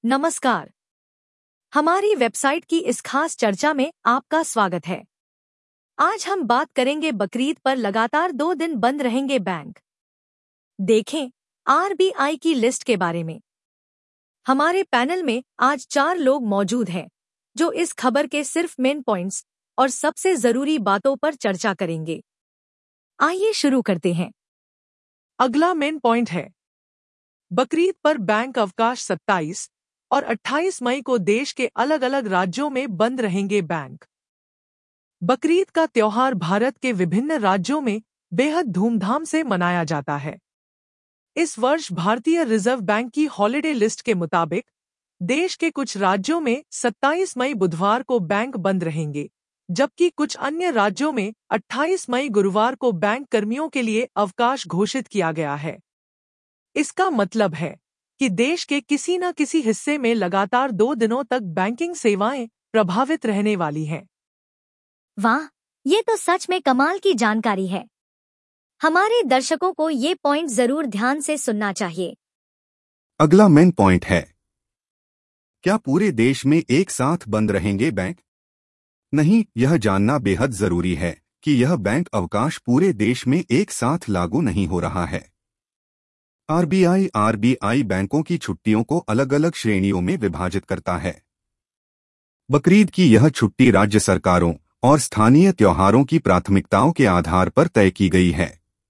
नमस्कार। हमारी वेबसाइट की इस खास चर्चा में आपका स्वागत है। आज हम बात करेंगे बकरीद पर लगातार 2 दिन बंद रहेंगे बैंक। देखें आरबीआई की लिस्ट के बारे में। हमारे पैनल में आज 4 लोग मौजूद हैं जो इस खबर के सिर्फ मेन पॉइंट्स और सबसे जरूरी बातों पर चर्चा करेंगे। आइए शुरू करते हैं। अगला मेन पॉइंट है बकरीद पर बैंक अवकाश। 27 और 28 मई को देश के अलग अलग राज्यों में बंद रहेंगे बैंक। बकरीद का त्योहार भारत के विभिन्न राज्यों में बेहद धूमधाम से मनाया जाता है। इस वर्ष भारतीय रिजर्व बैंक की हॉलिडे लिस्ट के मुताबिक देश के कुछ राज्यों में 27 मई बुधवार को बैंक बंद रहेंगे, जबकि कुछ अन्य राज्यों में 28 मई गुरुवार को बैंक कर्मियों के लिए अवकाश घोषित किया गया है। इसका मतलब है कि देश के किसी न किसी हिस्से में लगातार 2 दिनों तक बैंकिंग सेवाएं प्रभावित रहने वाली हैं। वाह, ये तो सच में कमाल की जानकारी है। हमारे दर्शकों को ये पॉइंट जरूर ध्यान से सुनना चाहिए। अगला मेन पॉइंट है, क्या पूरे देश में एक साथ बंद रहेंगे बैंक? नहीं, यह जानना बेहद जरूरी है कि यह बैंक अवकाश पूरे देश में एक साथ लागू नहीं हो रहा है। आरबीआई बैंकों की छुट्टियों को अलग अलग श्रेणियों में विभाजित करता है। बकरीद की यह छुट्टी राज्य सरकारों और स्थानीय त्योहारों की प्राथमिकताओं के आधार पर तय की गई है।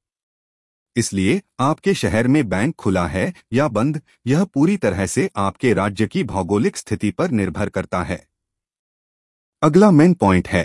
इसलिए आपके शहर में बैंक खुला है या बंद, यह पूरी तरह से आपके राज्य की भौगोलिक स्थिति पर निर्भर करता है। अगला मेन पॉइंट है,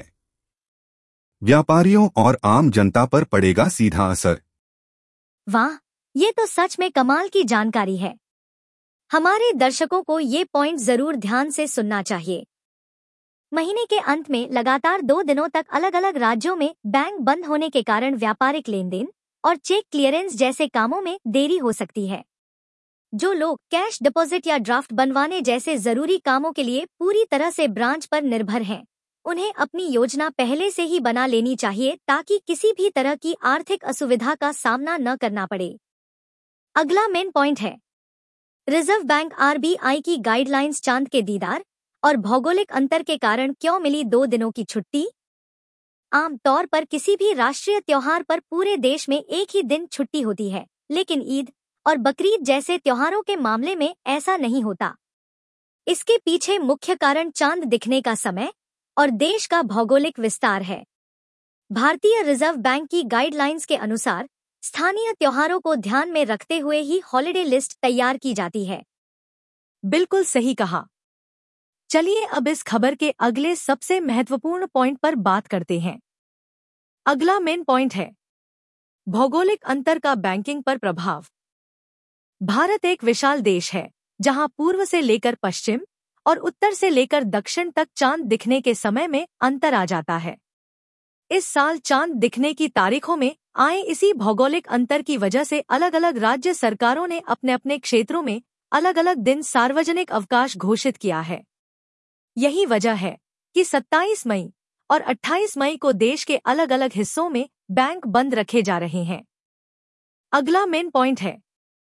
व्यापारियों और आम जनता पर पड़ेगा सीधा असर। वाह, ये तो सच में कमाल की जानकारी है। हमारे दर्शकों को ये पॉइंट जरूर ध्यान से सुनना चाहिए। महीने के अंत में लगातार 2 दिनों तक अलग अलग राज्यों में बैंक बंद होने के कारण व्यापारिक लेन देन और चेक क्लियरेंस जैसे कामों में देरी हो सकती है। जो लोग कैश डिपॉजिट या ड्राफ्ट बनवाने जैसे जरूरी कामों के लिए पूरी तरह से ब्रांच पर निर्भर हैं, उन्हें अपनी योजना पहले से ही बना लेनी चाहिए ताकि किसी भी तरह की आर्थिक असुविधा का सामना न करना पड़े। अगला मेन पॉइंट है, रिजर्व बैंक आरबीआई की गाइडलाइंस चांद के दीदार और भौगोलिक अंतर के कारण क्यों मिली 2 दिनों की छुट्टी। आमतौर पर किसी भी राष्ट्रीय त्योहार पर पूरे देश में एक ही दिन छुट्टी होती है, लेकिन ईद और बकरीद जैसे त्योहारों के मामले में ऐसा नहीं होता। इसके पीछे मुख्य कारण चांद दिखने का समय और देश का भौगोलिक विस्तार है। भारतीय रिजर्व बैंक की गाइडलाइंस के अनुसार स्थानीय त्योहारों को ध्यान में रखते हुए ही हॉलिडे लिस्ट तैयार की जाती है। बिल्कुल सही कहा। चलिए अब इस खबर के अगले सबसे महत्वपूर्ण पॉइंट पर बात करते हैं। अगला मेन पॉइंट है, भौगोलिक अंतर का बैंकिंग पर प्रभाव। भारत एक विशाल देश है जहां पूर्व से लेकर पश्चिम और उत्तर से लेकर दक्षिण तक चांद दिखने के समय में अंतर आ जाता है। इस साल चांद दिखने की तारीखों में आए इसी भौगोलिक अंतर की वजह से अलग अलग राज्य सरकारों ने अपने अपने क्षेत्रों में अलग अलग दिन सार्वजनिक अवकाश घोषित किया है। यही वजह है कि 27 मई और 28 मई को देश के अलग अलग हिस्सों में बैंक बंद रखे जा रहे हैं। अगला मेन पॉइंट है,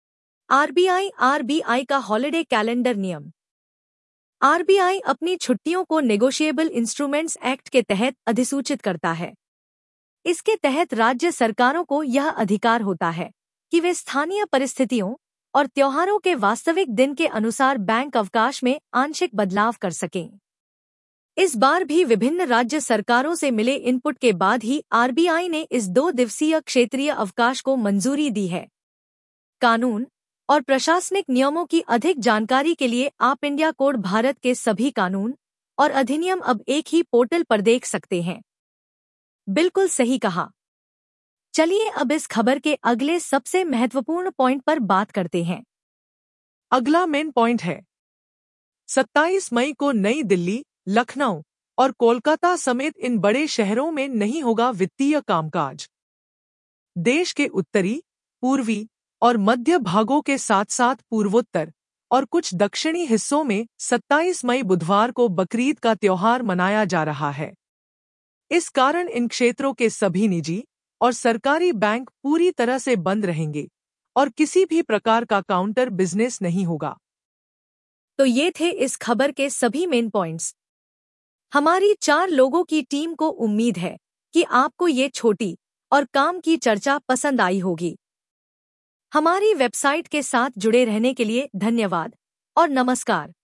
आरबीआई का हॉलिडे कैलेंडर नियम। आरबीआई अपनी छुट्टियों को नेगोशिएबल इंस्ट्रूमेंट्स एक्ट के तहत अधिसूचित करता है। इसके तहत राज्य सरकारों को यह अधिकार होता है कि वे स्थानीय परिस्थितियों और त्योहारों के वास्तविक दिन के अनुसार बैंक अवकाश में आंशिक बदलाव कर सकें। इस बार भी विभिन्न राज्य सरकारों से मिले इनपुट के बाद ही आरबीआई ने इस 2 दिवसीय क्षेत्रीय अवकाश को मंजूरी दी है। कानून और प्रशासनिक नियमों की अधिक जानकारी के लिए आप इंडिया कोड भारत के सभी कानून और अधिनियम अब एक ही पोर्टल पर देख सकते हैं। बिल्कुल सही कहा। चलिए अब इस खबर के अगले सबसे महत्वपूर्ण पॉइंट पर बात करते हैं। अगला मेन पॉइंट है, 27 मई को नई दिल्ली, लखनऊ और कोलकाता समेत इन बड़े शहरों में नहीं होगा वित्तीय कामकाज। देश के उत्तरी, पूर्वी और मध्य भागों के साथ साथ पूर्वोत्तर और कुछ दक्षिणी हिस्सों में 27 मई बुधवार को बकरीद का त्योहार मनाया जा रहा है। इस कारण इन क्षेत्रों के सभी निजी और सरकारी बैंक पूरी तरह से बंद रहेंगे और किसी भी प्रकार का काउंटर बिजनेस नहीं होगा। तो ये थे इस खबर के सभी मेन पॉइंट्स। हमारी 4 लोगों की टीम को उम्मीद है कि आपको ये छोटी और काम की चर्चा पसंद आई होगी। हमारी वेबसाइट के साथ जुड़े रहने के लिए धन्यवाद और नमस्कार।